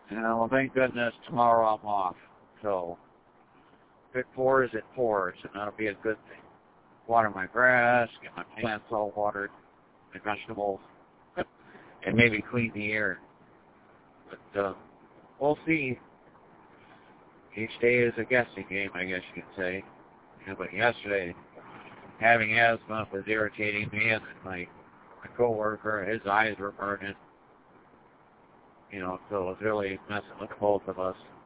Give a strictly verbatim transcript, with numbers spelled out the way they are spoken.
And well, thank goodness tomorrow I'm off. So if it pours, it pours, and that'll be a good thing. Water my grass, get my plants all watered, my vegetables, and maybe clean the air. But uh, we'll see. Each day is a guessing game, I guess you could say. Yeah, but yesterday, having asthma was irritating me, and my, my coworker, his eyes were burning. You know, so it was really messing with both of us.